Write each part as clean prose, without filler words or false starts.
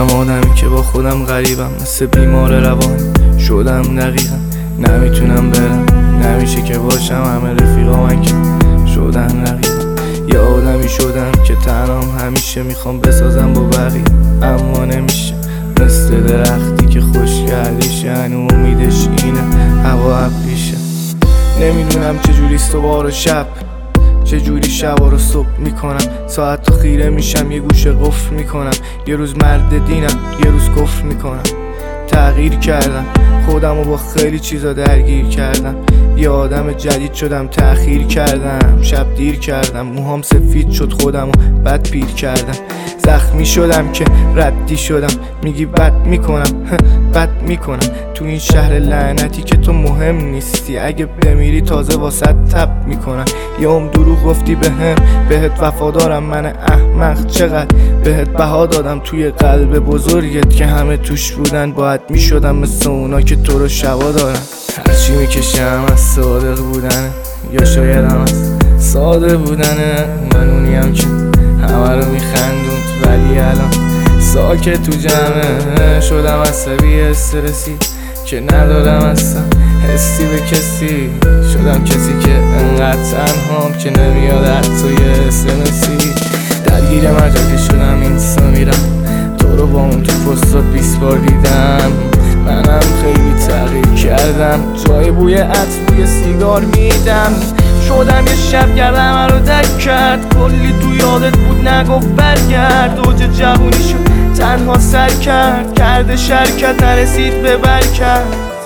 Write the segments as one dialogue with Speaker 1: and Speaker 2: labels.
Speaker 1: شدم آدمی که با خودم غریبم، مثل بیمار روانی شدم دقیقا. نمیتونم برم، نمیشه که باشم، همه رفیقا من که شدن رقیبم. یه آدمی شدم که تنهام همیشه میخوام بسازم با بقیه، اما نمیشه. مثل درختی که خوش کردیشه، هنو امیدش اینه هوا ابریشه. نمیدونم چجوری صبح و شب، چجوری شب رو صبح میکنم. ساعت تا خیره میشم، یه گوشه قفل میکنم. یه روز مرد دینم، یه روز کفر میکنم. تغییر کردم، خودم رو با خیلی چیزا درگیر کردم. یه آدم جدید شدم، تأخیر کردم، شب دیر کردم. موهام سفید شد، خودم رو بد پیر کردم. زخمی شدم که ردی شدم، میگی بد میکنم بد میکنم. تو این شهر لعنتی که تو مهم نیستی، اگه بمیری تازه واسه تب میکنم. یه دروغ گفتی بهت وفادارم، من احمق چقدر بهت بها دادم. توی قلب بزرگت که همه توش بودن، باید میشدم مثل اونا که تو رو شبا دارن. هرچی میکشم از صادق بودنه، یا شاید هم از ساده بودنه. من اونیم که همه رو میخندوند، ولی الان ساکت تو جمعه شدم. عصبی استرسی که ندارم اصلا حسی به کسی. شدم کسی که انقدر تنهام که نمیاد حتی یه اسمسی. درگیر مجازی شدم، اینستا میرم، تو رو با اون تو پستا 20 بار دیدم. منم خیلی تغییر کردم، جای بوی عطر بوی سیگار میدم. شدم یه شب گردم رو تک کرد، کلی تو یادت بود نگفت برگرد. اوج جوونی شد تنها سر کرده شرکت، نرسید به برکت.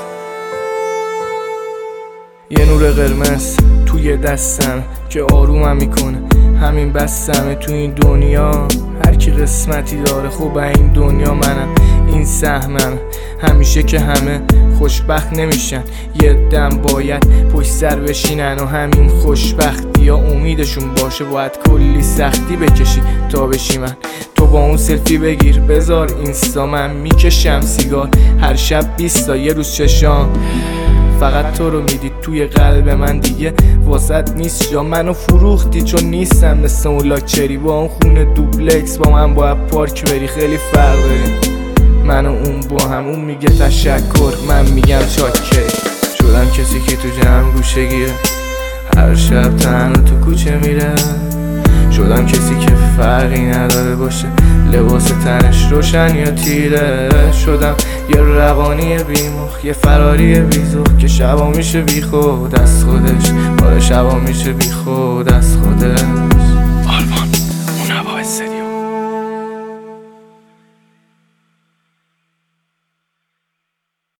Speaker 1: یه نور قرمز توی دستم که آرومم میکنه، همین بستمه تو این دنیا. هر کی قسمتی داره خوب این دنیا، منم این سهمم. همیشه که همه خوشبخت نمیشن، یه دم باید پشت سر بشینن. و همین خوشبختی یا امیدشون باشه، باید کلی سختی بکشی تا بشی من. تو با اون سلفی بگیر بذار اینستا، من میکشم سیگار هر شب 20 تا. یه روز چشام فقط تو رو میدید توی قلب من، دیگه واسط نیست جا. منو فروختی چون نیستم مثل اون لاکچری، با اون خونه دوبلکس با من باید پارک بری. خیلی فرق داریم من و اون با هم، اون میگه تشکر، من میگم چاکر. شدم کسی که تو جمع گوشه گیره، هر شب تنها تو کوچه میره. شدم کسی که فرقی نداره باشه لباس تنش روشن یا تیره. شدم یه روانی بیمخ، یه فراری بیزخ که شبا میشه بی خود از خودش. آره شبا میشه بی خود از خودش.